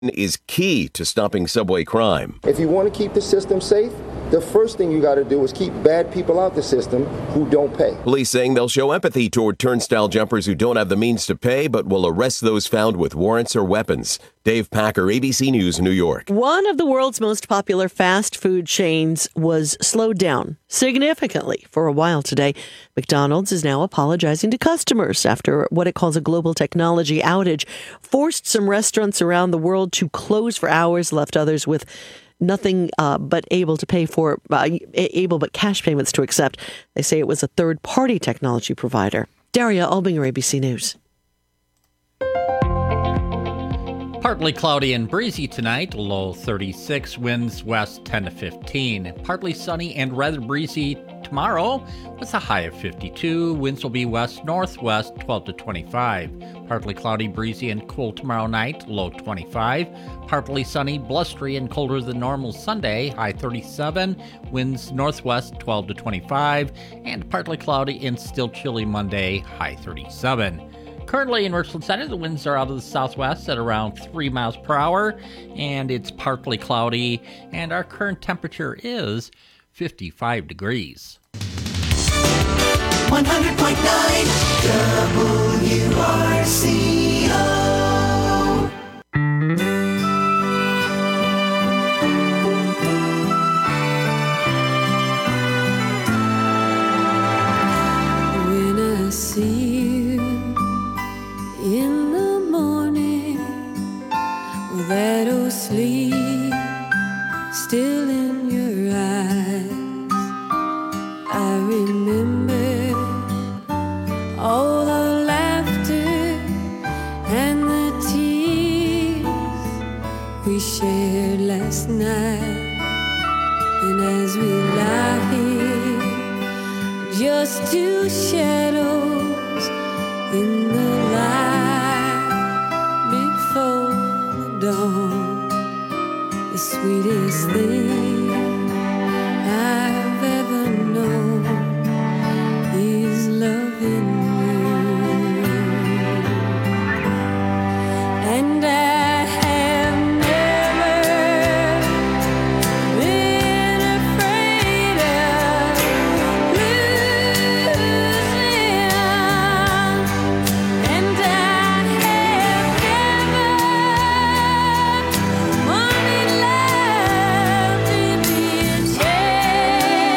is key to stopping subway crime. If you want to keep the system safe, the first thing you got to do is keep bad people out the system who don't pay. Police saying they'll show empathy toward turnstile jumpers who don't have the means to pay, but will arrest those found with warrants or weapons. Dave Packer, ABC News, New York. One of the world's most popular fast food chains was slowed down significantly for a while today. McDonald's is now apologizing to customers after what it calls a global technology outage forced some restaurants around the world to close for hours, left others with nothing but able but cash payments to accept. They say it was a third-party technology provider. Daria Albinger, ABC News. Partly cloudy and breezy tonight, low 36, winds west 10 to 15. Partly sunny and rather breezy tomorrow with a high of 52. Winds will be west-northwest 12 to 25. Partly cloudy, breezy, and cool tomorrow night, low 25. Partly sunny, blustery, and colder than normal Sunday, high 37. Winds northwest 12 to 25. And partly cloudy and still chilly Monday, high 37. Currently in Richland Center, the winds are out of the southwest at around 3 miles per hour, and it's partly cloudy, and our current temperature is 55 degrees. 100.9 WRCO. When I see in the morning, with that old sleep still in your eyes, I remember all the laughter and the tears we shared last night. And as we lie here, just two shadows in the light before the dawn, the sweetest thing I've ever known is loving you. And I have never been afraid of losing. And I have never wanted love to be a chain.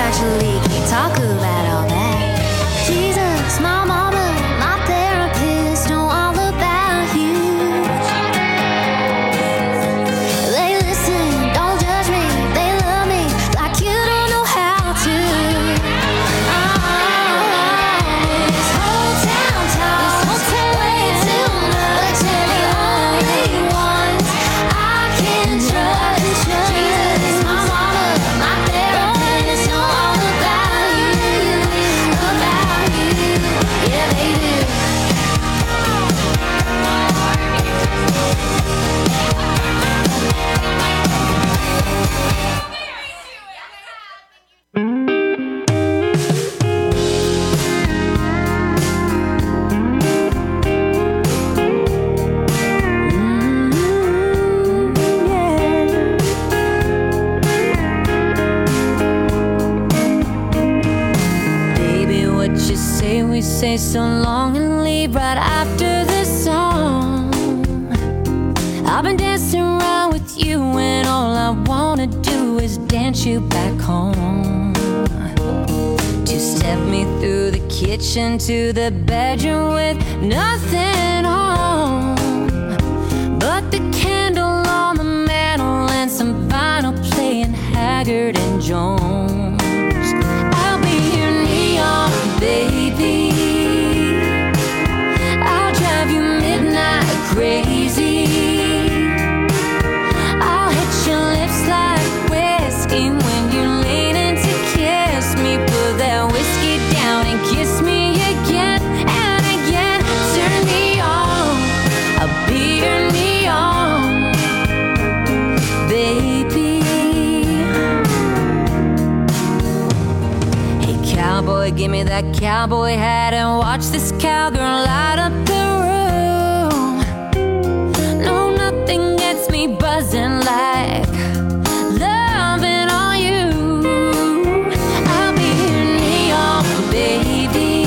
much leaky talk about all that. Jesus, my mama, my therapist know all about you. They listen, don't judge me, they love me like you don't know how to. This whole town talks way too much, and the only ones I can trust. Jesus, my mama, my therapist know all about you, yeah they do. Baby, what you say, we say so long and leave right after the song. I've been dancing around with you and all I wanna do is dance you back home. Two-step me through the kitchen to the bedroom with nothing on but the candle on the mantle and some vinyl playing Haggard and Jones. I'll be your neon baby, I'll drive you midnight crazy, I'll hit your lips like whiskey when you're leaning to kiss me. Put that whiskey down and kiss me again and again. Turn me on, I'll be your neon baby. Hey cowboy, give me that cowboy hat and watch this cowgirl light up the room. No, nothing gets me buzzing like loving on you. I'll be your neon baby,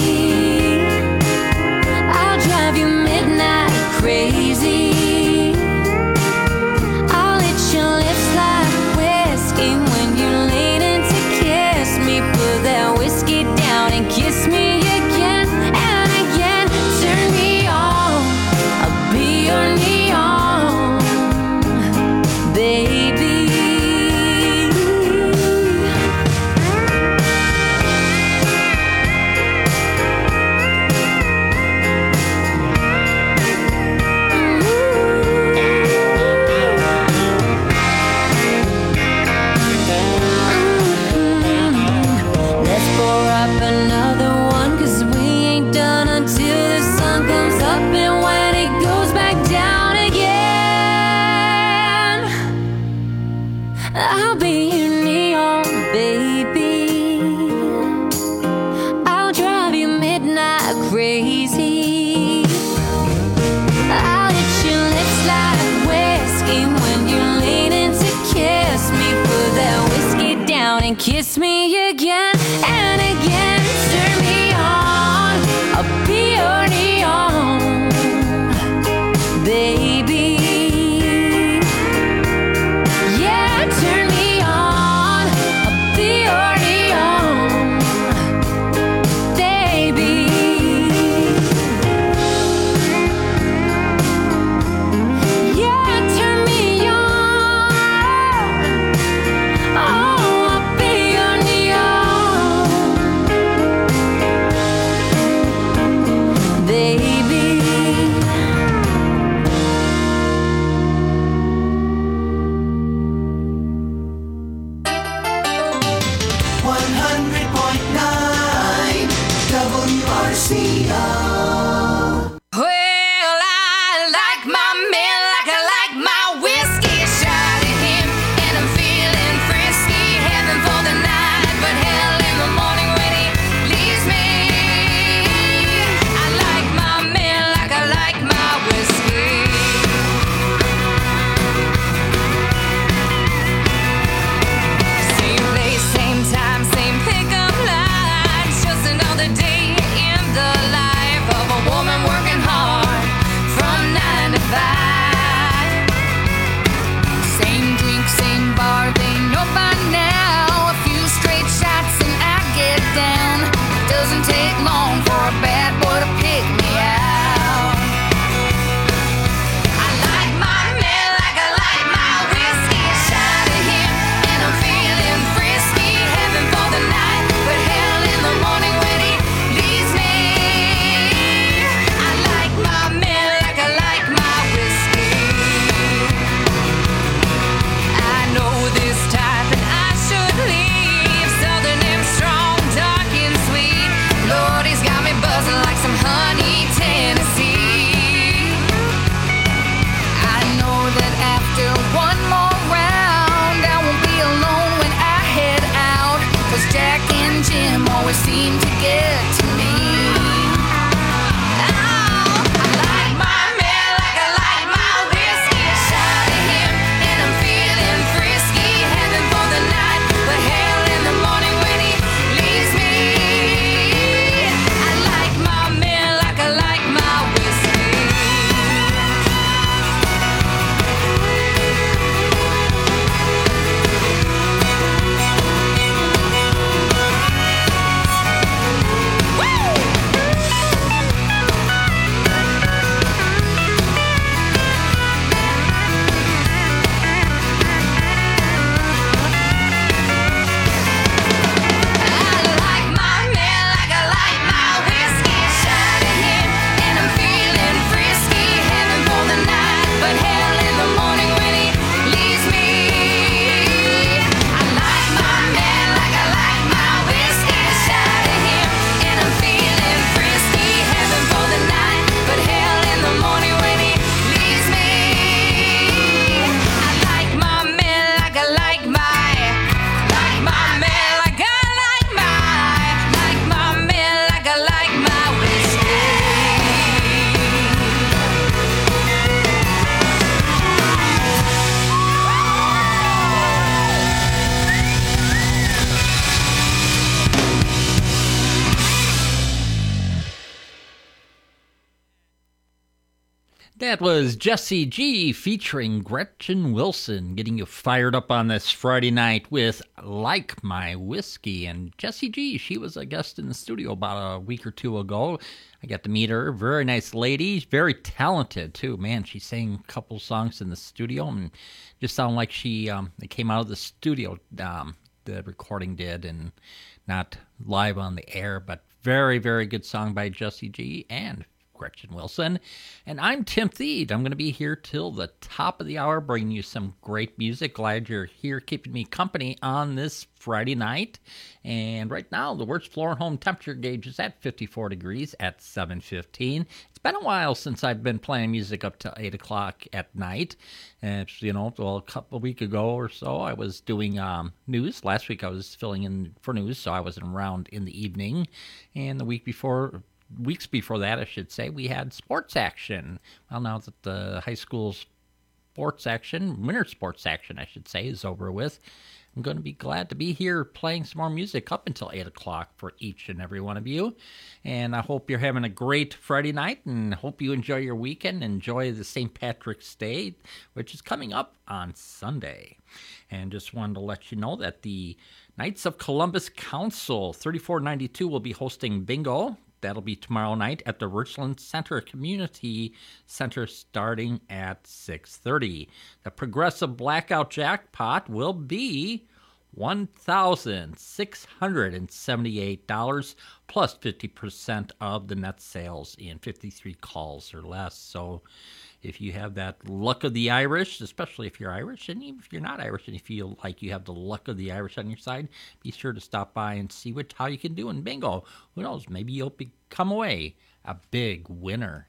I'll drive you midnight crazy, I'll hit your lips like whiskey when you're leaning to kiss me. Put that whiskey down and kiss me again and again. Turn me on, I'll be your neon baby. Let's pour up another one, 'cause we ain't done until the sun comes up and when it goes back down again. I'll be your neon baby, I'll drive you midnight crazy, I'll hit your lips like whiskey when you're leaning to kiss me. Put that whiskey down and kiss me again and again. Turn me on, I'll be your neon baby. Yeah, turn me on, I'll be your neon baby. Yeah, turn me on, oh, I'll be your neon baby. 100.9 WRCO. Well, I like my man like I like my whiskey. Shot at him and I'm feeling frisky. Heaven for the night, but hell in the morning when he leaves me. I like my man like I like my whiskey. Same place, same time, same pickup lines. Just another day in the life. always seem to get to me. Oh, I like my man like I like my whiskey. A shot of him and I'm feeling frisky, heading for the night, but hell in the morning when he leaves me. I like my man like I like my whiskey. That was Jessie G featuring Gretchen Wilson, getting you fired up on this Friday night with Like My Whiskey. And Jessie G, she was a guest in the studio about a week or two ago. I got to meet her. Very nice lady. Very talented, too. Man, she sang a couple songs in the studio and just sounded like she it came out of the studio, the recording did, and not live on the air. But very, very good song by Jessie G and Gretchen Wilson. And I'm Tim Thede. I'm going to be here till the top of the hour, bringing you some great music. Glad you're here keeping me company on this Friday night. And right now, the worst floor and home temperature gauge is at 54 degrees at 7:15. It's been a while since I've been playing music up to 8 o'clock at night. And, a couple of weeks ago or so, I was doing news. Last week, I was filling in for news, so I wasn't around in the evening. And the weeks before that, I should say, we had sports action. Well, now that the high school sports action, winter sports action, I should say, is over with, I'm going to be glad to be here playing some more music up until 8 o'clock for each and every one of you. And I hope you're having a great Friday night and hope you enjoy your weekend. Enjoy the St. Patrick's Day, which is coming up on Sunday. And just wanted to let you know that the Knights of Columbus Council 3492 will be hosting bingo. That'll be tomorrow night at the Richland Center Community Center starting at 6:30. The progressive blackout jackpot will be $1,678 plus 50% of the net sales in 53 calls or less. So if you have that luck of the Irish, especially if you're Irish, and even if you're not Irish and you feel like you have the luck of the Irish on your side, be sure to stop by and see how you can do in bingo. Who knows, maybe you'll come away a big winner.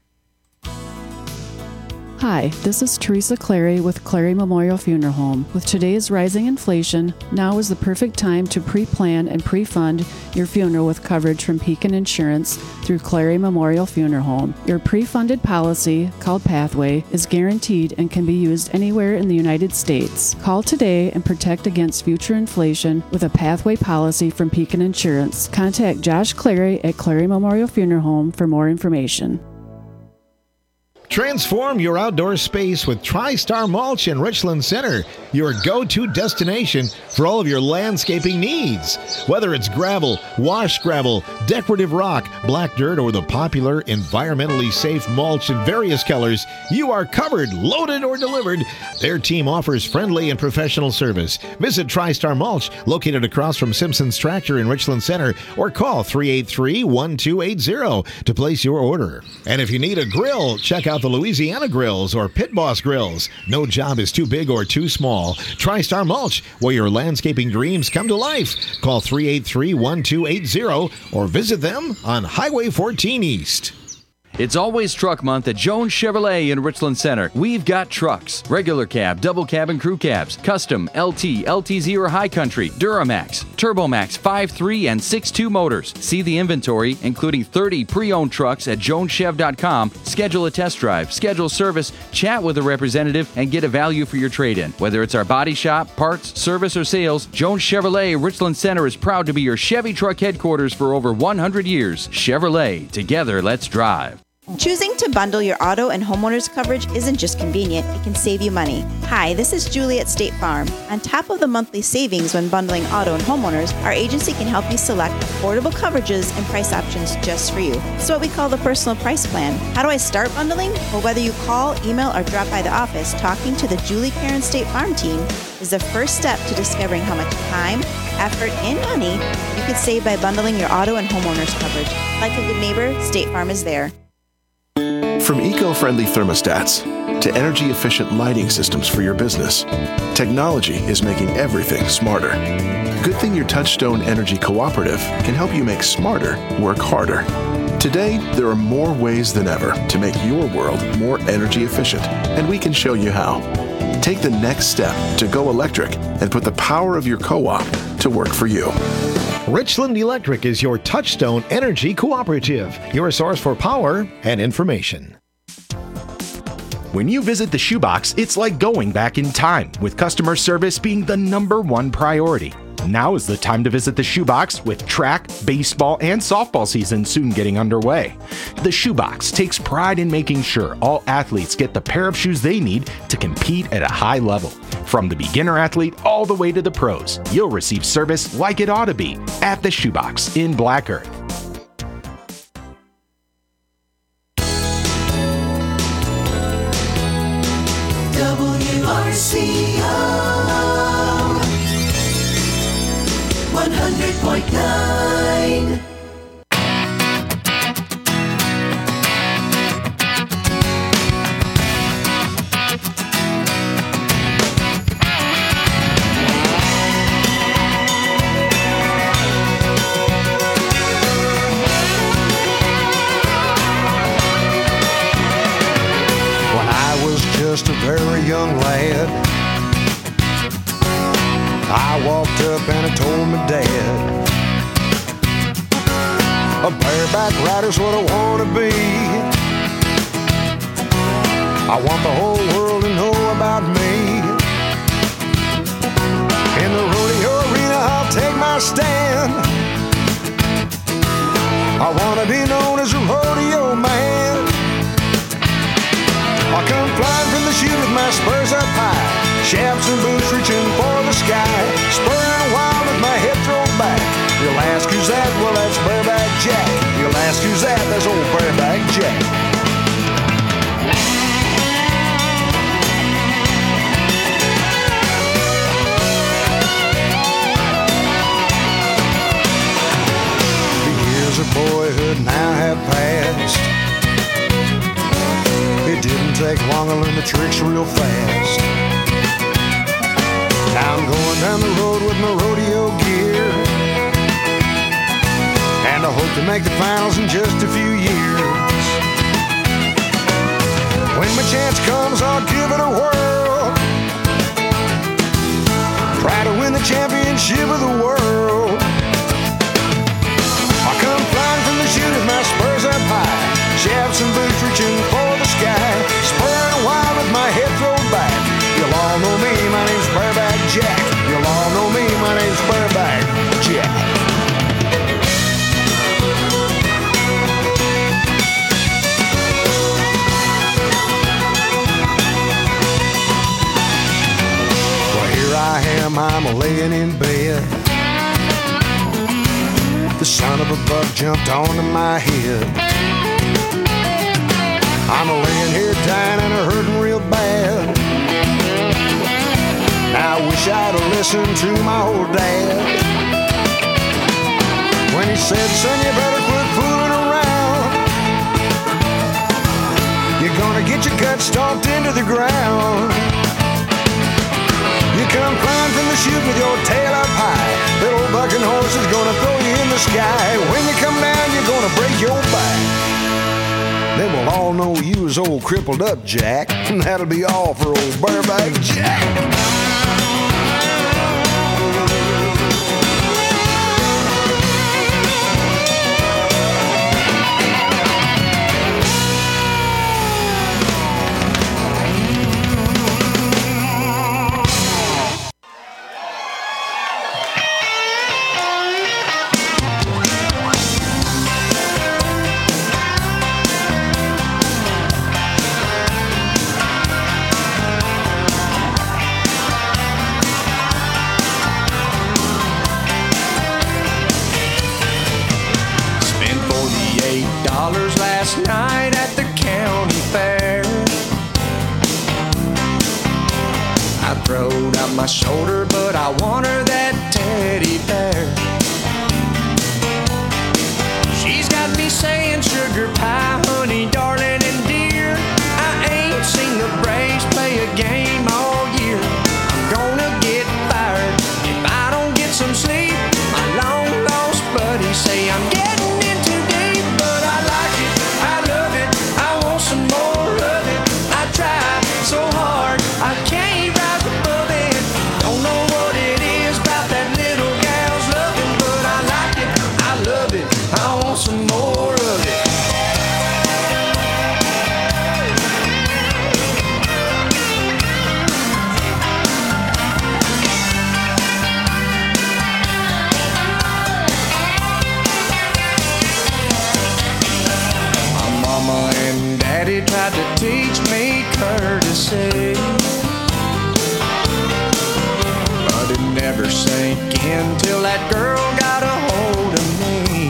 Hi, this is Teresa Clary with Clary Memorial Funeral Home. With today's rising inflation, now is the perfect time to pre-plan and pre-fund your funeral with coverage from Pekin Insurance through Clary Memorial Funeral Home. Your pre-funded policy, called Pathway, is guaranteed and can be used anywhere in the United States. Call today and protect against future inflation with a Pathway policy from Pekin Insurance. Contact Josh Clary at Clary Memorial Funeral Home for more information. Transform your outdoor space with TriStar Mulch in Richland Center, your go-to destination for all of your landscaping needs. Whether it's gravel, wash gravel, decorative rock, black dirt, or the popular environmentally safe mulch in various colors, you are covered, loaded, or delivered. Their team offers friendly and professional service. Visit TriStar Mulch, located across from Simpson's Tractor in Richland Center, or call 383-1280 to place your order. And if you need a grill, check out the Louisiana Grills or Pit Boss Grills. No job is too big or too small. TriStar Mulch, where your landscaping dreams come to life. Call 383-1280 or visit them on Highway 14 East. It's always truck month at Jones Chevrolet in Richland Center. We've got trucks, regular cab, double cab, and crew cabs, custom, LT, LTZ or High Country, Duramax, TurboMax 5.3 and 6.2 motors. See the inventory, including 30 pre-owned trucks at joneschev.com. Schedule a test drive, schedule service, chat with a representative, and get a value for your trade-in. Whether it's our body shop, parts, service, or sales, Jones Chevrolet Richland Center is proud to be your Chevy truck headquarters for over 100 years. Chevrolet, together let's drive. Choosing to bundle your auto and homeowners coverage isn't just convenient, it can save you money. Hi, this is Julie at State Farm. On top of the monthly savings when bundling auto and homeowners, our agency can help you select affordable coverages and price options just for you. It's what we call the personal price plan. How do I start bundling? Well, whether you call, email, or drop by the office, talking to the Julie Karen State Farm team is the first step to discovering how much time, effort, and money you could save by bundling your auto and homeowners coverage. Like a good neighbor, State Farm is there. From eco-friendly thermostats to energy-efficient lighting systems for your business, technology is making everything smarter. Good thing your Touchstone Energy Cooperative can help you make smarter work harder. Today, there are more ways than ever to make your world more energy efficient, and we can show you how. Take the next step to go electric and put the power of your co-op to work for you. Richland Electric is your Touchstone Energy Cooperative, your source for power and information. When you visit the Shoebox, it's like going back in time, with customer service being the #1 priority. Now is the time to visit the Shoebox, with track, baseball, and softball season soon getting underway. The Shoebox takes pride in making sure all athletes get the pair of shoes they need to compete at a high level. From the beginner athlete all the way to the pros, you'll receive service like it ought to be at the Shoebox in Black Earth. WRCO 100.9. Just a very young lad, I walked up and I told my dad, a bareback rider's what I want to be. I want the whole world to know about me. In the rodeo arena I'll take my stand. I want to be known as a rodeo man. I come flying from the chute with my spurs up high, chaps and boots reaching for the sky, spurring wild with my head thrown back. You'll ask who's that? Well, that's Bareback Jack. You'll ask who's that? That's old Bareback Jack. The years of boyhood now have passed. It didn't take long to learn the tricks real fast. Now I'm going down the road with my rodeo gear, and I hope to make the finals in just a few years. When my chance comes, I'll give it a whirl. Try to win the championship of the world. I come flying from the chute with my spurs up high, chaps and boots reaching for the sky, spurring wild with my head thrown back. You'll all know me, my name's Bareback Jack. You'll all know me, my name's Bareback Jack. Well, here I am, I'm laying in bed. The son of a buck jumped onto my head. I'm laying here dying and hurting real bad. I wish I'd have listened to my old dad when he said, son, you better quit fooling around. You're gonna get your gut stomped into the ground. You come flying from the chute with your tail up high. That old bucking horse is gonna throw you in the sky. When you come down, you're gonna break your back. then we'll all know you as old crippled up Jack. And that'll be all for old Bareback Jack. Last night at the county fair, I throwed out my shoulder, but I want her that teddy bear. She's got me saying sugar pie, honey, darling, and dear. I ain't seen the Braves play a game all year. I'm gonna get fired if I don't get some sleep. My long lost buddies say I'm getting in too deep, but I like it. I love it, I want some more of it. I try so hard, I can't rise above it. Don't know what it is about that little gal's loving, but I like it, I love it, I want some more of it. Daddy tried to teach me courtesy, but it never sank in till that girl got a hold of me.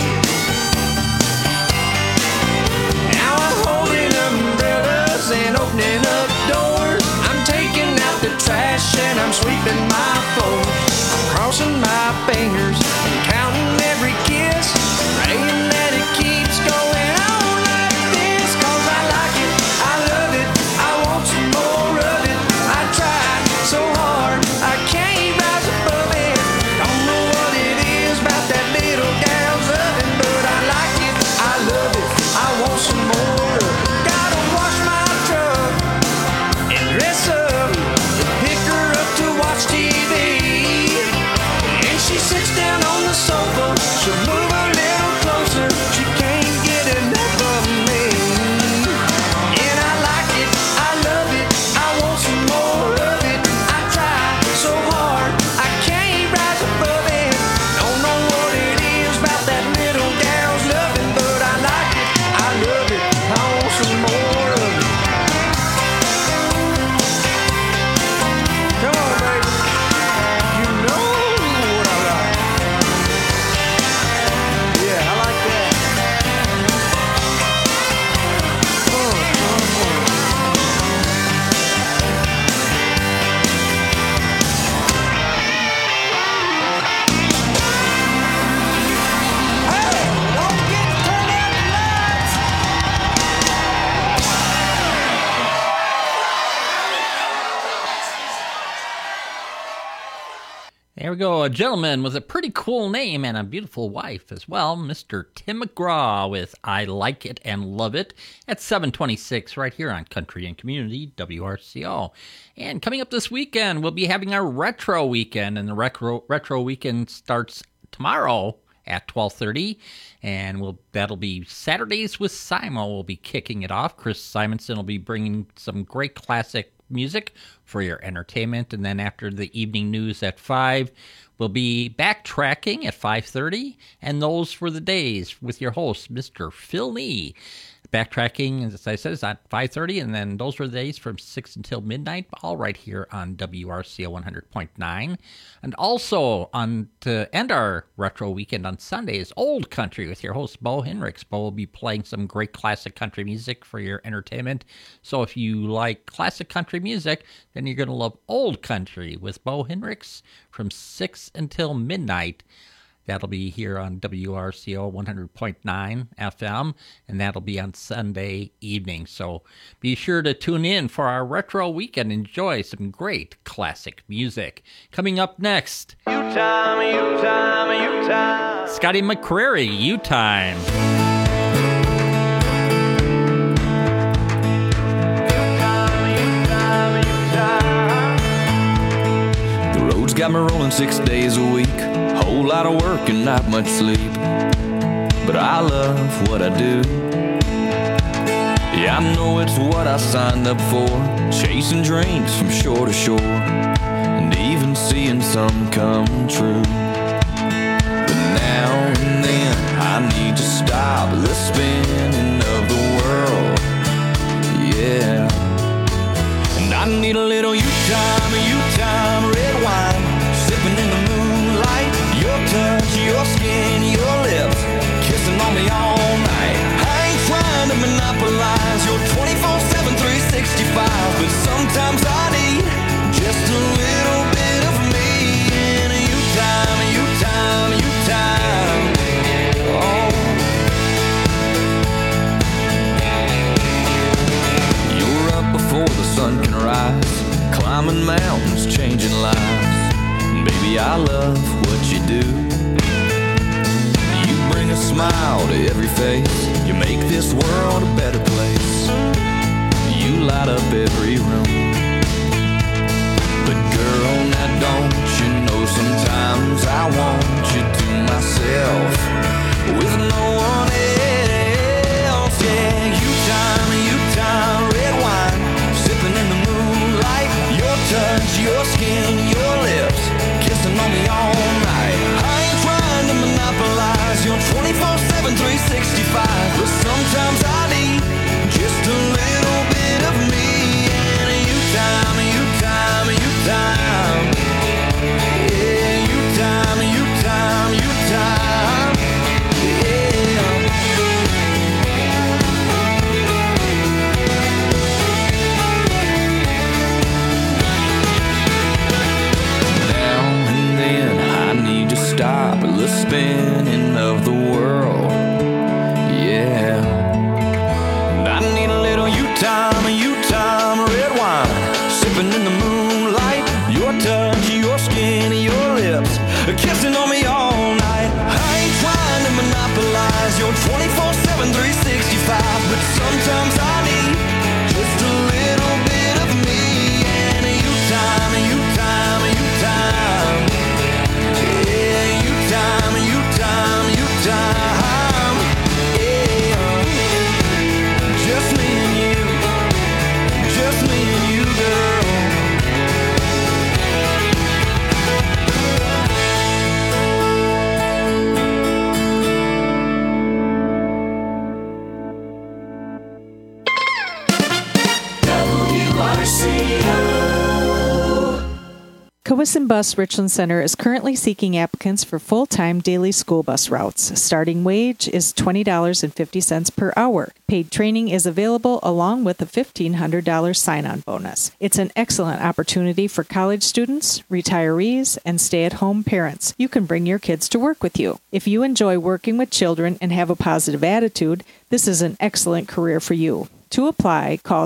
Now I'm holding umbrellas and opening up doors. I'm taking out the trash and I'm sweeping my floors. I'm crossing my fingers and counting every kiss, praying that it keeps going on. So hard, I can't rise above it. Don't know what it is about that little gal's loving, but I like it, I love it, I want some more of it. Gotta wash my truck and dress up and pick her up to watch TV. And she sits down on the sofa, she'll move a little closer, she can't get enough of me. And I like it, I love it, I want some more of it. So hard, I can't rise above it. Don't know what it is about that little gal's loving, but I like it, I love it, I want some more of it. Come on, baby, you know what I like. Yeah, I like that. There we go, a gentleman with a pretty cool name and a beautiful wife as well, Mr. Tim McGraw with I Like It and Love It at 7:26 right here on Country and Community, WRCO. And coming up this weekend, we'll be having our Retro Weekend, and the Retro Weekend starts tomorrow at 12:30, and that'll be Saturdays with Simo. We'll be kicking it off. Chris Simonson will be bringing some great classic music for your entertainment, and then after the evening news at 5, we'll be backtracking at 5:30, and those were the days with your host, Mr. Phil Lee. Backtracking, as I said, is at 5:30, and then those were the days from 6 until midnight, all right here on WRCO 100.9. And also, to end our Retro Weekend on Sunday is Old Country with your host, Bo Henricks. Bo will be playing some great classic country music for your entertainment. So if you like classic country music, then you're going to love Old Country with Bo Henricks from 6 until midnight. That'll be here on WRCO 100.9 FM, and that'll be on Sunday evening. So be sure to tune in for our Retro Weekend. Enjoy some great classic music. Coming up next, Scotty McCreery, U-Time. job's got me rolling 6 days a week. Whole lot of work and not much sleep. But I love what I do. Yeah, I know it's what I signed up for. Chasing dreams from shore to shore. And even seeing some come true. But now and then I need to stop the spinning of the world. Yeah. And I need a little you time, red wine. Sipping in the moonlight. Your touch, your skin, your lips. Kissing on me all night. I ain't trying to monopolize your 24/7, 365. But sometimes I need just a little bit of me. And you time, you time, you time. Oh. You're up before the sun can rise. Climbing mountains, changing lives. Baby, I love what you do. You bring a smile to every face. You make this world a better place. You light up every room. But girl, now don't you know sometimes I want you to myself with no one else. Yeah, you time, red wine. Sipping in the moonlight. Your touch, your skin, your lips. Kissing on me all night. I ain't trying to monopolize your 24/7, 365. But sometimes I need just a little bit of me. And you time, you time, you time. Yeah, you time, you time, you time. Yeah. Now and then I need to stop the spinning of the world. Yeah. And I need a little you time, red wine. Sipping in the moonlight. Your touch, your skin, your lips. Kissing on me all night. I ain't trying to monopolize your 24/7, 365. But sometimes I need just a little bit of me. And you time, you time, you time. Yeah, you time, you time, you time. Yeah. Just me and you. Just me and you, girl. Cowesson Bus Richland Center is currently seeking applicants for full-time daily school bus routes. Starting wage is $20.50 per hour. Paid training is available along with a $1,500 sign-on bonus. It's an excellent opportunity for college students, retirees, and stay-at-home parents. You can bring your kids to work with you. If you enjoy working with children and have a positive attitude, this is an excellent career for you. To apply, call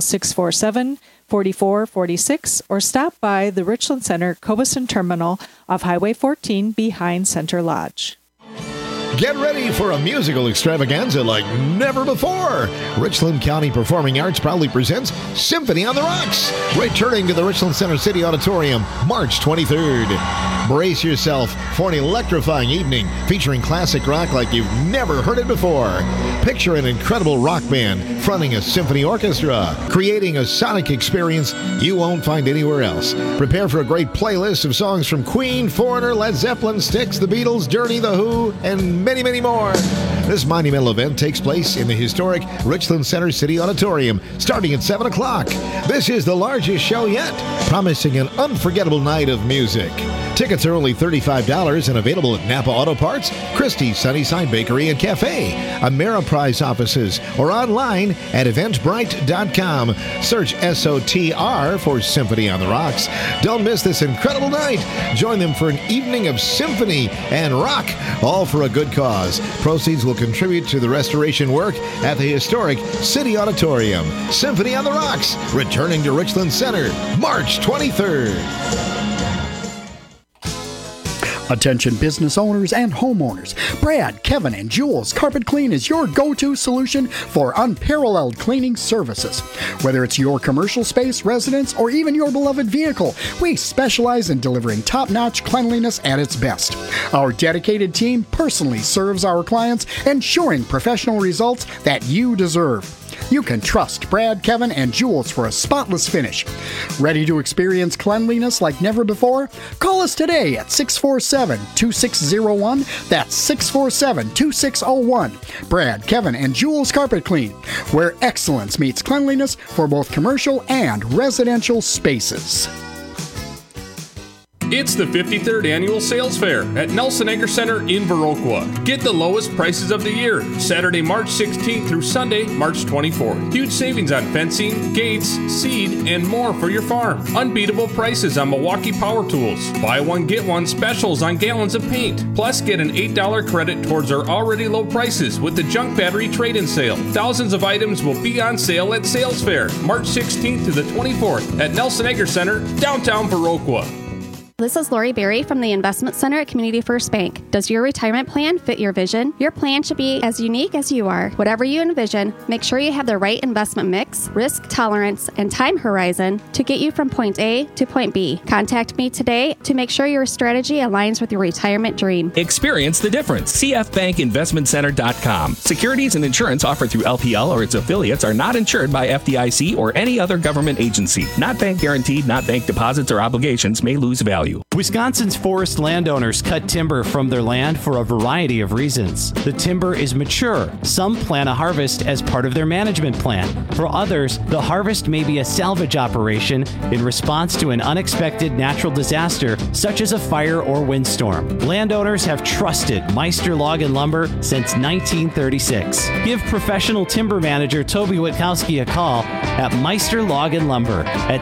647-4446 or stop by the Richland Center Cowesson Terminal off Highway 14 behind Center Lodge. Get ready for a musical extravaganza like never before. Richland County Performing Arts proudly presents Symphony on the Rocks, returning to the Richland Center City Auditorium March 23rd. Brace yourself for an electrifying evening featuring classic rock like you've never heard it before. Picture an incredible rock band fronting a symphony orchestra, creating a sonic experience you won't find anywhere else. Prepare for a great playlist of songs from Queen, Foreigner, Led Zeppelin, Styx, The Beatles, Journey, The Who, and many, many more. This monumental event takes place in the historic Richland Center City Auditorium starting at 7 o'clock. This is the largest show yet, promising an unforgettable night of music. Tickets are only $35 and available at Napa Auto Parts, Christie's Sunnyside Bakery and Cafe, Ameriprise offices, or online at eventbrite.com. Search SOTR for Symphony on the Rocks. Don't miss this incredible night. Join them for an evening of symphony and rock, all for a good cause. Proceeds will contribute to the restoration work at the historic City Auditorium. Symphony on the Rocks, returning to Richland Center, March 23rd. Attention business owners and homeowners. Brad, Kevin, and Jules Carpet Clean is your go-to solution for unparalleled cleaning services. Whether it's your commercial space, residence, or even your beloved vehicle, we specialize in delivering top-notch cleanliness at its best. Our dedicated team personally serves our clients, ensuring professional results that you deserve. You can trust Brad, Kevin, and Jules for a spotless finish. Ready to experience cleanliness like never before? Call us today at 647-2601. That's 647-2601. Brad, Kevin, and Jules Carpet Clean, where excellence meets cleanliness for both commercial and residential spaces. It's the 53rd Annual Sales Fair at Nelson Agri Center in Viroqua. Get the lowest prices of the year, Saturday, March 16th through Sunday, March 24th. Huge savings on fencing, gates, seed, and more for your farm. Unbeatable prices on Milwaukee Power Tools. Buy one, get one specials on gallons of paint. Plus, get an $8 credit towards our already low prices with the junk battery trade-in sale. Thousands of items will be on sale at Sales Fair, March 16th to the 24th at Nelson Agri Center, downtown Viroqua. This is Lori Berry from the Investment Center at Community First Bank. Does your retirement plan fit your vision? Your plan should be as unique as you are. Whatever you envision, make sure you have the right investment mix, risk tolerance, and time horizon to get you from point A to point B. Contact me today to make sure your strategy aligns with your retirement dream. Experience the difference. CFBankInvestmentCenter.com. Securities and insurance offered through LPL or its affiliates are not insured by FDIC or any other government agency. Not bank guaranteed, not bank deposits or obligations may lose value. Wisconsin's forest landowners cut timber from their land for a variety of reasons. The timber is mature. Some plan a harvest as part of their management plan. For others, the harvest may be a salvage operation in response to an unexpected natural disaster, such as a fire or windstorm. Landowners have trusted Meister Log and Lumber since 1936. Give professional timber manager Toby Witkowski a call at Meister Log and Lumber at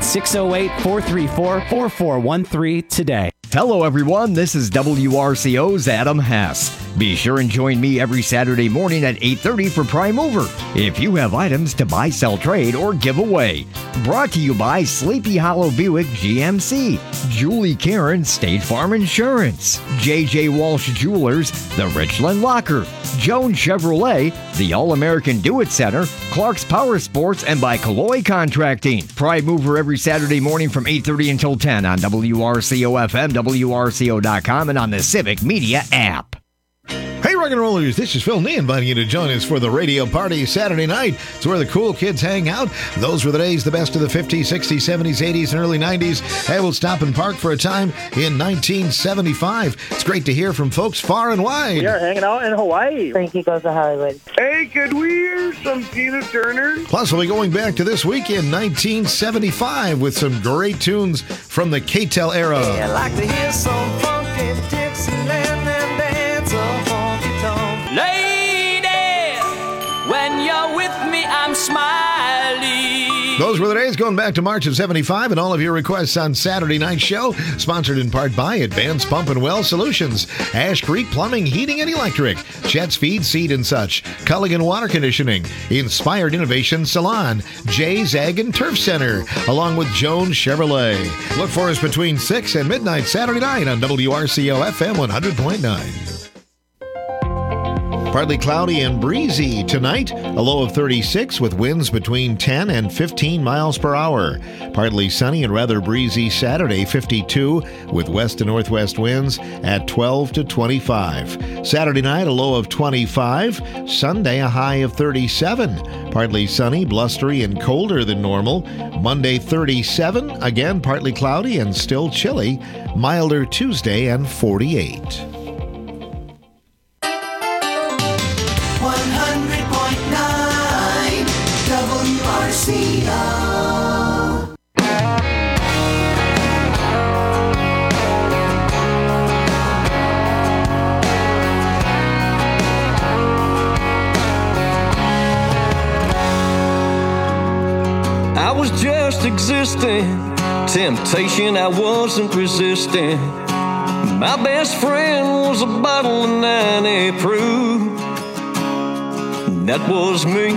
608-434-4413 today. Hello, everyone. This is WRCO's Adam Hess. Be sure and join me every Saturday morning at 8:30 for Prime Mover. If you have items to buy, sell, trade, or give away. Brought to you by Sleepy Hollow Buick GMC, Julie Karen State Farm Insurance, J.J. Walsh Jewelers, The Richland Locker, Jones Chevrolet, the All-American Do-It Center, Clark's Power Sports, and by Calloy Contracting. Prime Mover every Saturday morning from 8:30 until 10 on WRCO-FM, WRCO.com, and on the Civic Media app. Hey, rock and rollers, this is Phil Nee inviting you to join us for the Radio Party Saturday night. It's where the cool kids hang out. Those were the days, the best of the 50s, 60s, 70s, 80s, and early 90s. Hey, we'll stop and park for a time in 1975. It's great to hear from folks far and wide. We are hanging out in Hawaii. Frankie Goes to Hollywood. Hey, could we hear some Tina Turner? Plus, we'll be going back to this weekend, 1975, with some great tunes from the K-Tel era. Hey, I like to hear some funky Dixieland and dance a honky tonk. Lady, when you're with me, I'm smiling. Those were the days going back to March of 75, and all of your requests on Saturday Night Show, sponsored in part by Advanced Pump and Well Solutions, Ash Creek Plumbing, Heating and Electric, Chet's Feed, Seed and Such, Culligan Water Conditioning, Inspired Innovation Salon, Jay's Ag and Turf Center, along with Jones Chevrolet. Look for us between 6 and midnight Saturday night on WRCO FM 100.9. Partly cloudy and breezy tonight, a low of 36 with winds between 10 and 15 miles per hour. Partly sunny and rather breezy Saturday, 52 with west to northwest winds at 12 to 25. Saturday night, a low of 25. Sunday, a high of 37. Partly sunny, blustery, and colder than normal. Monday, 37. Again, partly cloudy and still chilly. Milder Tuesday and 48. 100.9 WRCO. I was just existing, temptation I wasn't resisting. My best friend was a bottle of 90 proof. That was me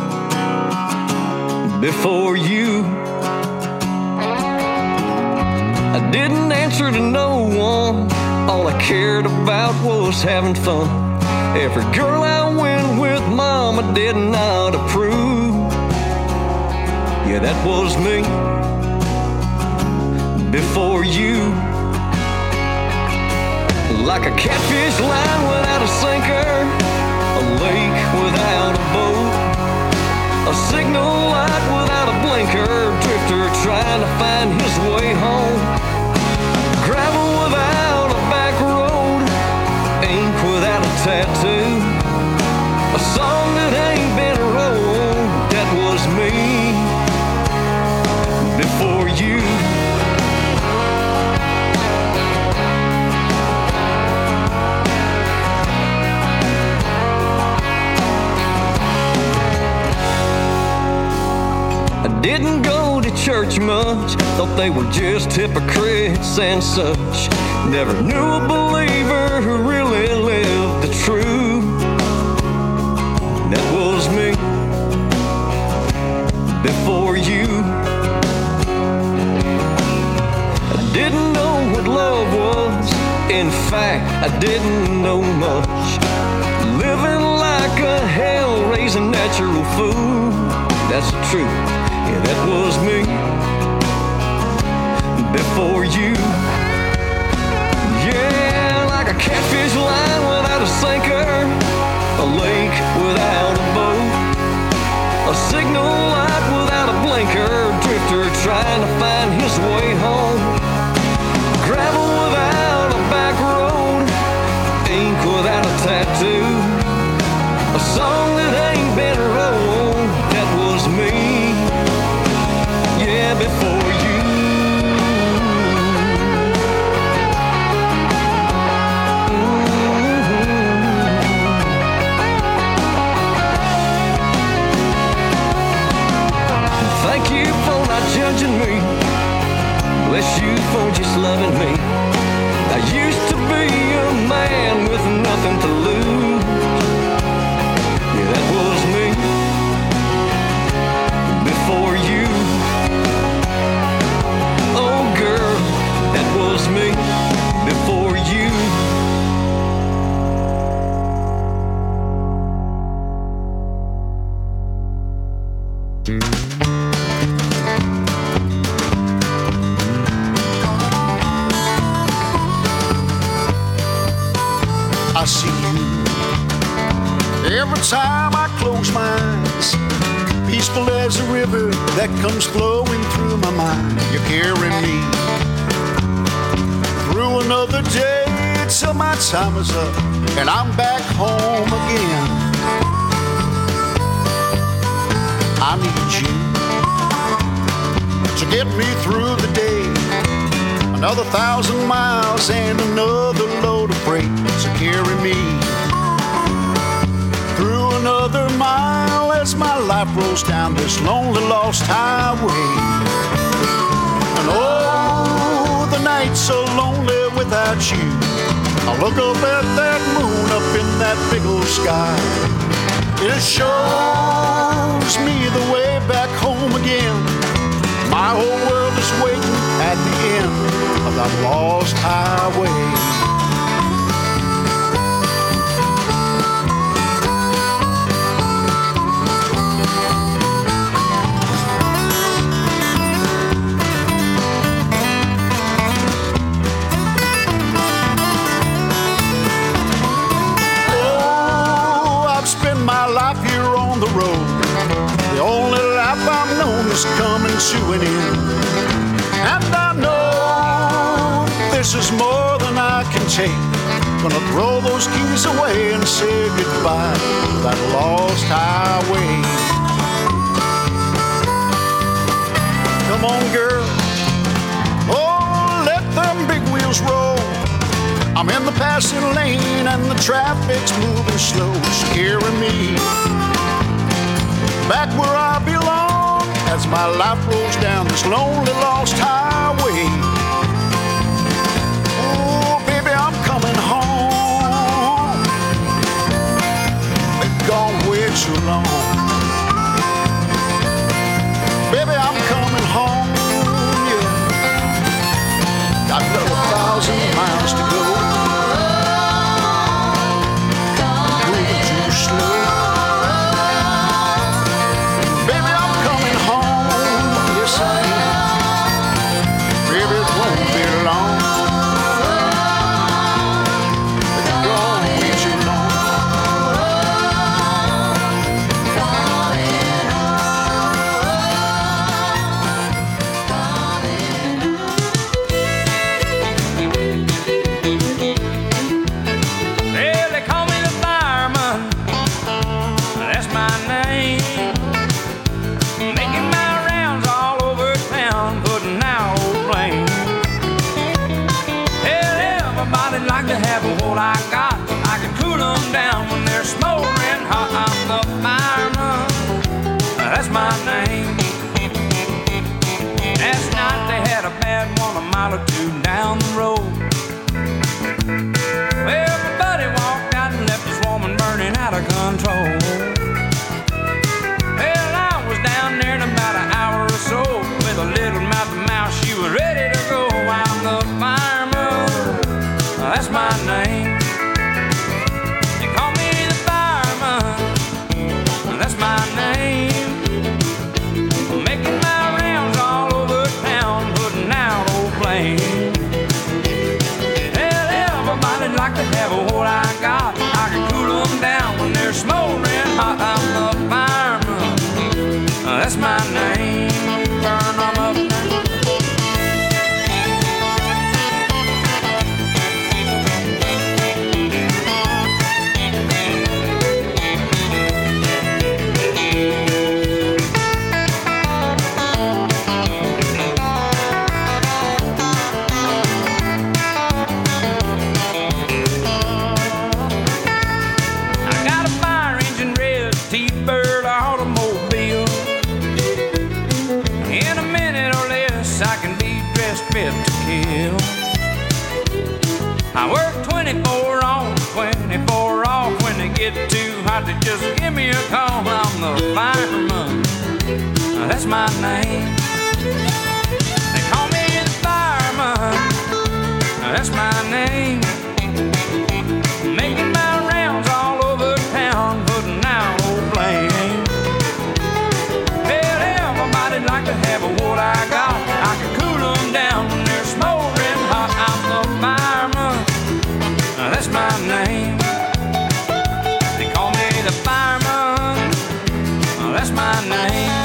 before you. I didn't answer to no one, All I cared about was having fun. Every girl I went with, Mama did not approve. Yeah, that was me before you. Like a catfish line without a sinker, a lake without a boat, a signal light without a blinker, drifter trying to find his way home. Gravel without a back road, ink without a tattoo, a song that ain't been wrote. That was me before you. I didn't go to church much, thought they were just hypocrites and such. Never knew a believer who really lived the truth. That was me before you. I didn't know what love was, in fact, I didn't know much. Living like a hell-raising natural fool, that's the truth. Yeah, that was me before you. Yeah, like a catfish line without a sinker, a lake without a boat, a signal light without a blinker, drifter trying to find his way home. Gravel without a back road, ink without a tattoo, a song that ain't been wrote. That was me. Yeah, before you. Thank you for not judging me. Bless you for just loving me. I used to be a man with nothing to lose. Yeah, that was me before you. Oh girl, that was me before you. I see you every time I close my eyes, peaceful as a river that comes flowing through my mind. You're carrying me through another day till my time is up and I'm back home again. I need you to get me through the day. Another 1,000 miles and another load of freight. So carry me through another mile as my life rolls down this lonely lost highway. And oh, the night's so lonely without you. I look up at that moon up in that big old sky. It shows me the way back home again. My whole world is waiting at the end of that lost highway. My life here on the road, the only life I've known is coming to an end. And I know this is more than I can take. Gonna throw those keys away and say goodbye to that lost highway. Come on, girl, oh, let them big wheels roll. I'm in the passing lane and the traffic's moving slow. So carry me back where I belong as my life rolls down this lonely lost highway. Oh, baby, I'm coming home. Been gone way too long. Baby, I'm coming home, yeah. Got another 1,000 miles to go. mile or two down the road. Well, my buddy walked out and left his woman burning out of control. Well, I was down there in about an hour or so with a little mouth to mouth. She was ready to go. I'm the fireman. That's my name. They call me the fireman. That's my name. Making my rounds all over town, putting out old flames. Well, everybody like to have what I got. I can cool them down when they're smoldering hot. I'm the fireman. That's my name. Burn them up now. I work 24 on, 24 off. When they get too hot, they just give me a call. I'm the fireman. That's my name. They call me the fireman. That's my name. Making my rounds all over town, putting out old flames. Well, everybody like to have what I got. I can cool them down when they're smoldering hot. I'm the fireman. That's my name. They call me the fireman. That's my name.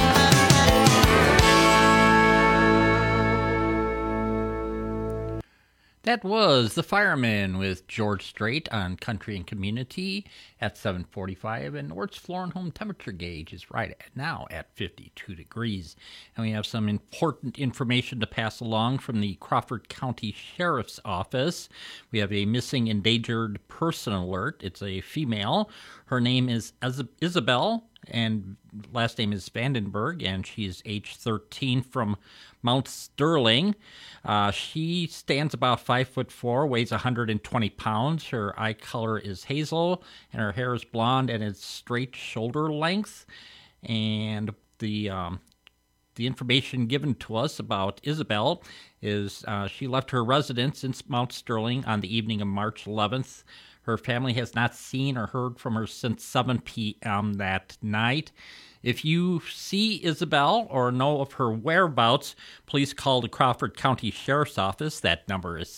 That was The Fireman with George Strait on Country and Community at 7:45, and Ort's floor and home temperature gauge is right now at 52 degrees. And we have some important information to pass along from the Crawford County Sheriff's Office. We have a missing endangered person alert. It's a female. Her name is Isabel, and last name is Vandenberg, and she's age 13 from Mount Sterling. She stands about 5'4", weighs 120 pounds. Her eye color is hazel, and her hair is blonde, and it's straight shoulder length. And the information given to us about Isabel is she left her residence in Mount Sterling on the evening of March 11th. Her family has not seen or heard from her since 7 p.m. that night. If you see Isabel or know of her whereabouts, please call the Crawford County Sheriff's Office. That number is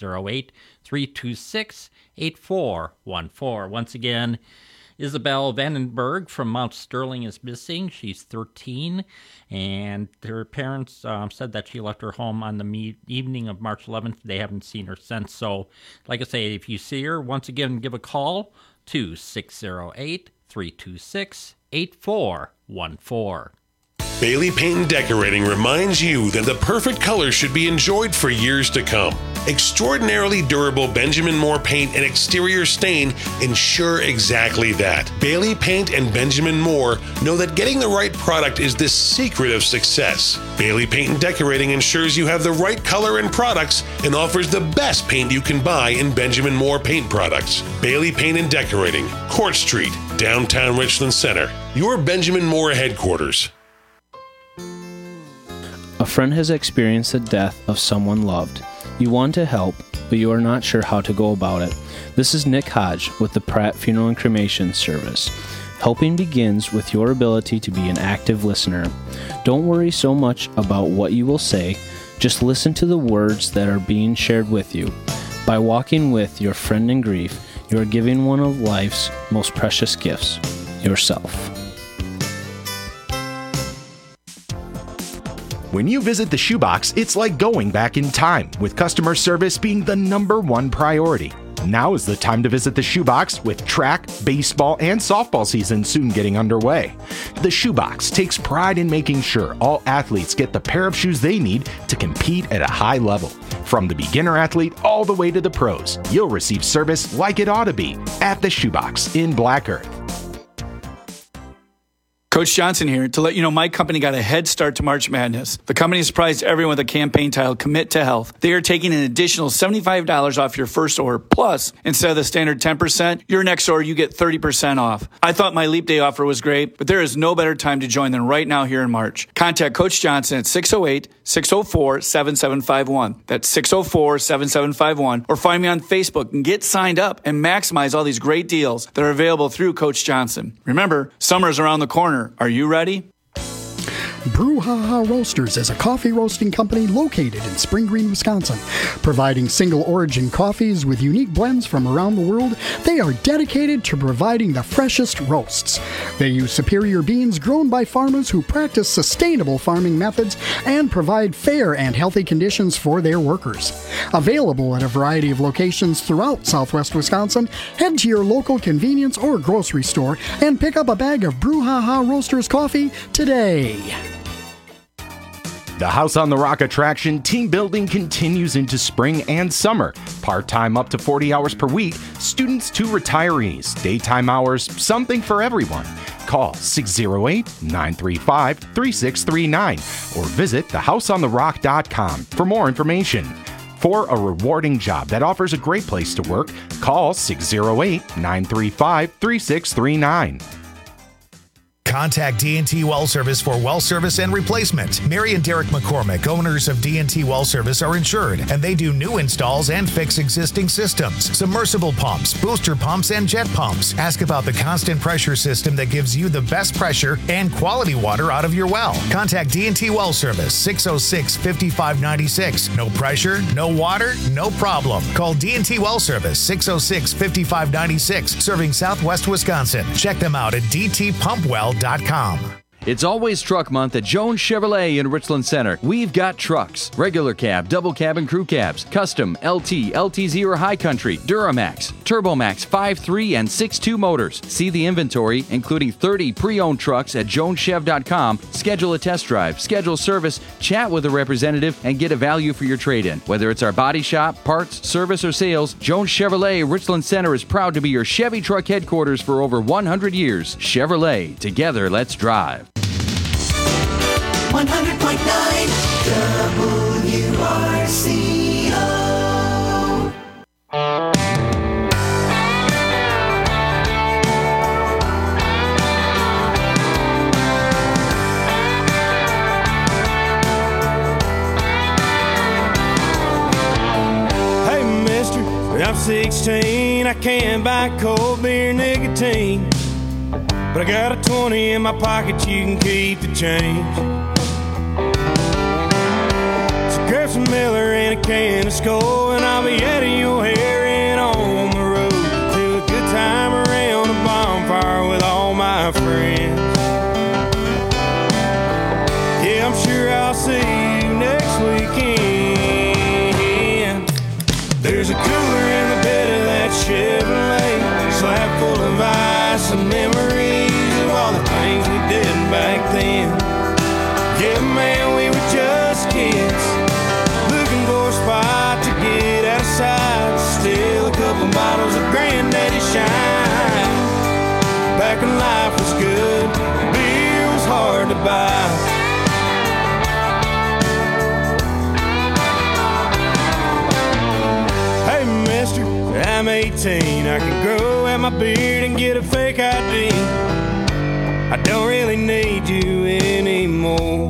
608-326-8414. Once again, Isabel Vandenberg from Mount Sterling is missing. She's 13, and her parents said that she left her home on the evening of March 11th. They haven't seen her since. So, like I say, if you see her, once again, give a call to 608-326-8414. Bailey Paint and Decorating reminds you that the perfect color should be enjoyed for years to come. Extraordinarily durable Benjamin Moore paint and exterior stain ensure exactly that. Bailey Paint and Benjamin Moore know that getting the right product is the secret of success. Bailey Paint and Decorating ensures you have the right color and products and offers the best paint you can buy in Benjamin Moore paint products. Bailey Paint and Decorating, Court Street, downtown Richland Center. Your Benjamin Moore headquarters. A friend has experienced the death of someone loved. You want to help, but you are not sure how to go about it. This is Nick Hodge with the Pratt Funeral and Cremation Service. Helping begins with your ability to be an active listener. Don't worry so much about what you will say, just listen to the words that are being shared with you. By walking with your friend in grief, you are giving one of life's most precious gifts, yourself. When you visit the Shoebox, it's like going back in time, with customer service being the #1 priority. Now is the time to visit the Shoebox, with track, baseball, and softball season soon getting underway. The Shoebox takes pride in making sure all athletes get the pair of shoes they need to compete at a high level. From the beginner athlete all the way to the pros, you'll receive service like it ought to be at the Shoebox in Black Earth. Coach Johnson here to let you know my company got a head start to March Madness. The company has surprised everyone with a campaign titled Commit to Health. They are taking an additional $75 off your first order. Plus, instead of the standard 10%, your next order you get 30% off. I thought my Leap Day offer was great, but there is no better time to join than right now here in March. Contact Coach Johnson at 608-604-7751. That's 604-7751. Or find me on Facebook and get signed up and maximize all these great deals that are available through Coach Johnson. Remember, summer is around the corner. Are you ready? Brouhaha Roasters is a coffee roasting company located in Spring Green, Wisconsin. Providing single-origin coffees with unique blends from around the world, they are dedicated to providing the freshest roasts. They use superior beans grown by farmers who practice sustainable farming methods and provide fair and healthy conditions for their workers. Available at a variety of locations throughout southwest Wisconsin, head to your local convenience or grocery store and pick up a bag of Brouhaha Roasters coffee today. The House on the Rock attraction team building continues into spring and summer. Part-time up to 40 hours per week, students to retirees, daytime hours, something for everyone. Call 608-935-3639 or visit thehouseontherock.com for more information. For a rewarding job that offers a great place to work, call 608-935-3639. Contact D&T Well Service for well service and replacement. Mary and Derek McCormick, owners of D&T Well Service, are insured, and they do new installs and fix existing systems, submersible pumps, booster pumps, and jet pumps. Ask about the constant pressure system that gives you the best pressure and quality water out of your well. Contact D&T Well Service, 606-5596. No pressure, no water, no problem. Call D&T Well Service, 606-5596, serving Southwest Wisconsin. Check them out at dtpumpwell.com. It's always truck month at Jones Chevrolet in Richland Center. We've got trucks, regular cab, double cab and crew cabs, custom, LT, LTZ or high country, Duramax, Turbomax 5.3 and 6.2 motors. See the inventory, including 30 pre-owned trucks at joneschev.com. Schedule a test drive, schedule service, chat with a representative, and get a value for your trade-in. Whether it's our body shop, parts, service, or sales, Jones Chevrolet Richland Center is proud to be your Chevy truck headquarters for over 100 years. Chevrolet, together let's drive. 100.9 WRCO. Hey, mister, I'm 16. I can't buy cold beer nicotine. But I got a 20 in my pocket, you can keep the change. So grab some Miller and a can of Skol, and I'll be out of your hair and on the road to a good time around a bonfire with all my friends. Yeah, I'm sure I'll see you next weekend. There's a cooler in the bed of that Chevrolet, slab full of ice and memories of all the things we did back then. Yeah, man, we were just kids, looking for a spot to get out of sight, steal a couple bottles of Granddaddy Shine. Back when life was good, beer was hard to buy. Hey, mister, I'm 18, I can grow out my beard and get a fake ID. I don't really need you anymore,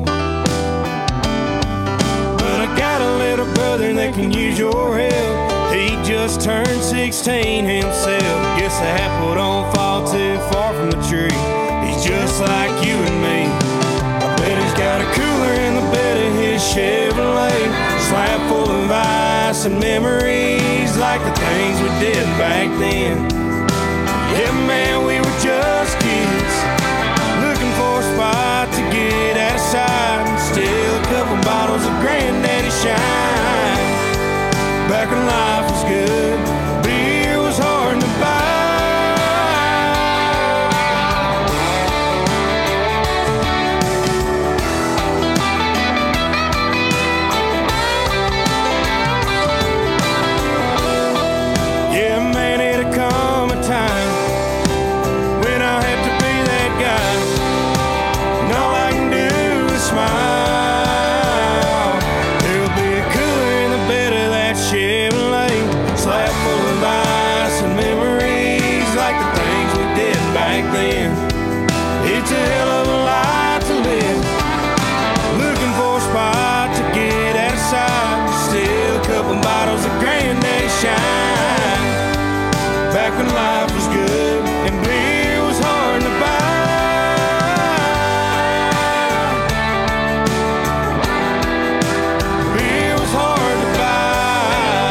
but I got a little brother that can use your help. He just turned 16 himself. Guess the apple don't fall too far from the tree. He's just like you and me. I bet he's got a cooler in the bed of his Chevrolet, slab full of ice and memories like the things we did back then. Yeah, man, we were just kids, looking for a spot to get out of sight and steal a couple bottles of Granddaddy Shine. Back when life was good, beer was hard to buy. Yeah, man, it'll come back when life was good and beer was hard to buy. Beer was hard to buy.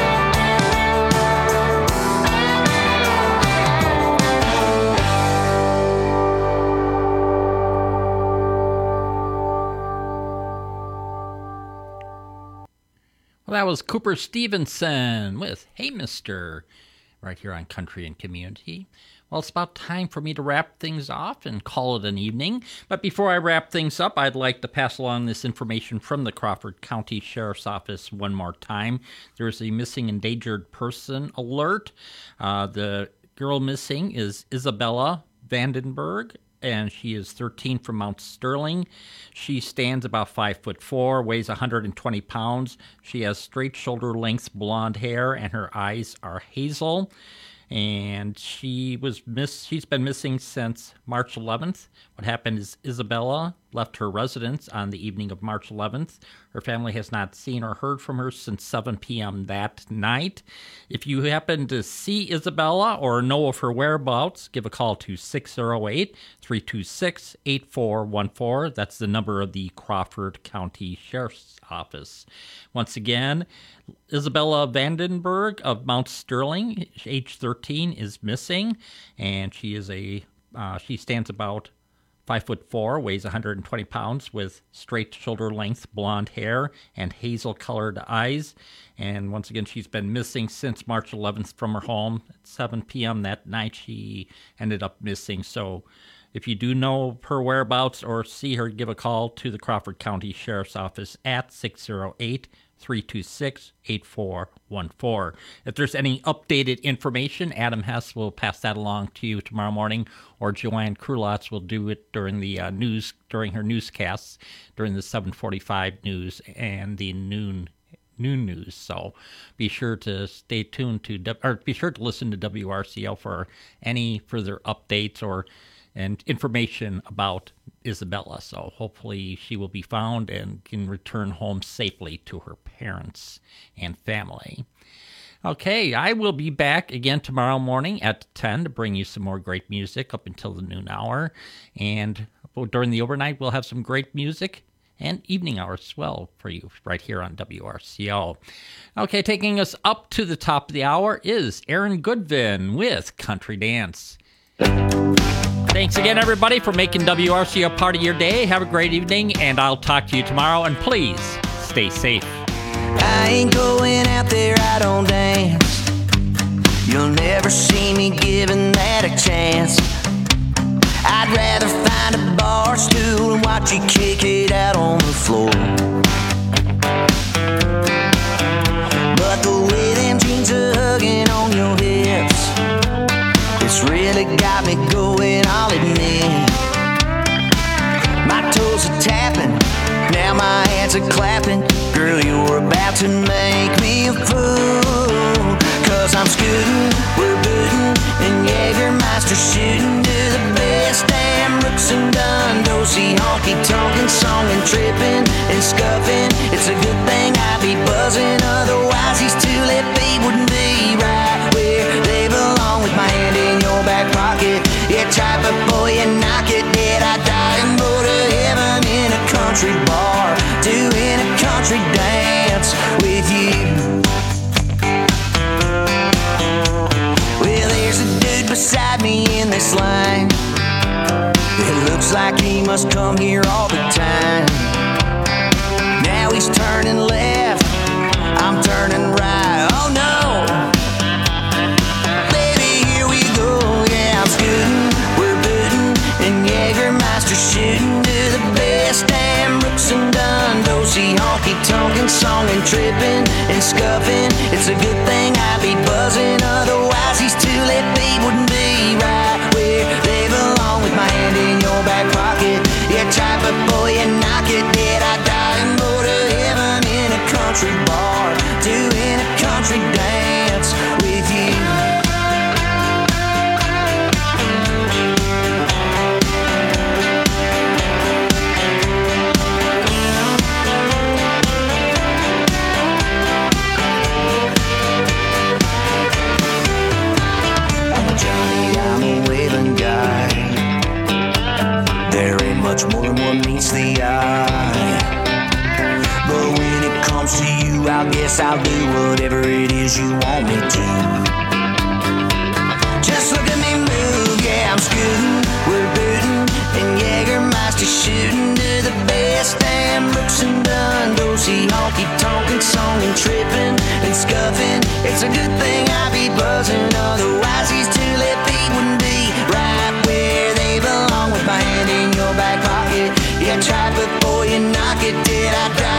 Well, that was Cooper Stevenson with Hey Mister, right here on Country and Community. Well, it's about time for me to wrap things off and call it an evening. But before I wrap things up, I'd like to pass along this information from the Crawford County Sheriff's Office one more time. There's a missing endangered person alert. The girl missing is Isabella Vandenberg, and she is 13 from Mount Sterling. She stands about 5'4", weighs 120 pounds. She has straight shoulder length blonde hair, and her eyes are hazel. And she's been missing since March 11th. What happened is Isabella left her residence on the evening of March 11th. Her family has not seen or heard from her since 7 p.m. that night. If you happen to see Isabella or know of her whereabouts, give a call to 608-326-8414. That's the number of the Crawford County Sheriff's Office. Once again, Isabella Vandenberg of Mount Sterling, age 13, is missing, and she stands about 5'4", weighs 120 pounds, with straight shoulder length blonde hair and hazel colored eyes. And once again, she's been missing since March 11th from her home. At 7 p.m. that night, she ended up missing. So if you do know her whereabouts or see her, give a call to the Crawford County Sheriff's Office at 608-326-8414. If there's any updated information, Adam Hess will pass that along to you tomorrow morning, or Joanne Krulotz will do it during the during her newscasts, during the 7:45 news and the noon news. So be sure to stay tuned be sure to listen to WRCL for any further updates and information about Isabella. So hopefully she will be found and can return home safely to her parents and family. Okay, I will be back again tomorrow morning at 10 to bring you some more great music up until the noon hour. And during the overnight, we'll have some great music and evening hours as well for you right here on WRCL. Okay, taking us up to the top of the hour is Aaron Goodvin with Country Dance. Thanks again, everybody, for making WRCL part of your day. Have a great evening, and I'll talk to you tomorrow. And please, stay safe. I ain't going out there, I don't dance. You'll never see me giving that a chance. I'd rather find a bar stool and watch you kick it out on the floor. But the way them jeans are hugging on your hips, it's really got me going, I'll admit. My toes are tapping, now my hands are clapping. Girl, you're about to make me a fool. Cause I'm scooting, we're booting, and Jägermeister shooting to the best damn Brooks and Dunn. Dosey, honky-tonkin', songin', trippin' and scuffin'. It's a good thing I be buzzing, otherwise these two-lip feet wouldn't be right where they belong. With my hand in your back pocket, yeah, type of boy and knock it dead. I die and go to heaven in a country bar, doing a country dance with you. Well, there's a dude beside me in this line. It looks like he must come here all the time. Now he's turning left, I'm turning right. Oh no, baby, here we go. Yeah, I'm scooting, we're booting, and Jägermeister shooting to the best damn Brooks and Dunn. Dosey, honky-tonkin', songin', trippin' and scuffin'. It's a good thing I be buzzing, otherwise these two-lip feet wouldn't be right where they belong. With my hand in your back pocket, yeah, type of boy and knock it dead. I die and go to heaven in a country bar, doing a country dance with you. Guess I'll do whatever it is you want me to. Just look at me move, yeah, I'm scooting, we're booting, and Jägermeister shooting to the best. Damn, Brooks and Dunn, go see honky tonkin' song and tripping and scuffing. It's a good thing I be buzzing, otherwise these two left feet wouldn't be right where they belong. With my hand in your back pocket, yeah, try before you knock it. Did I drive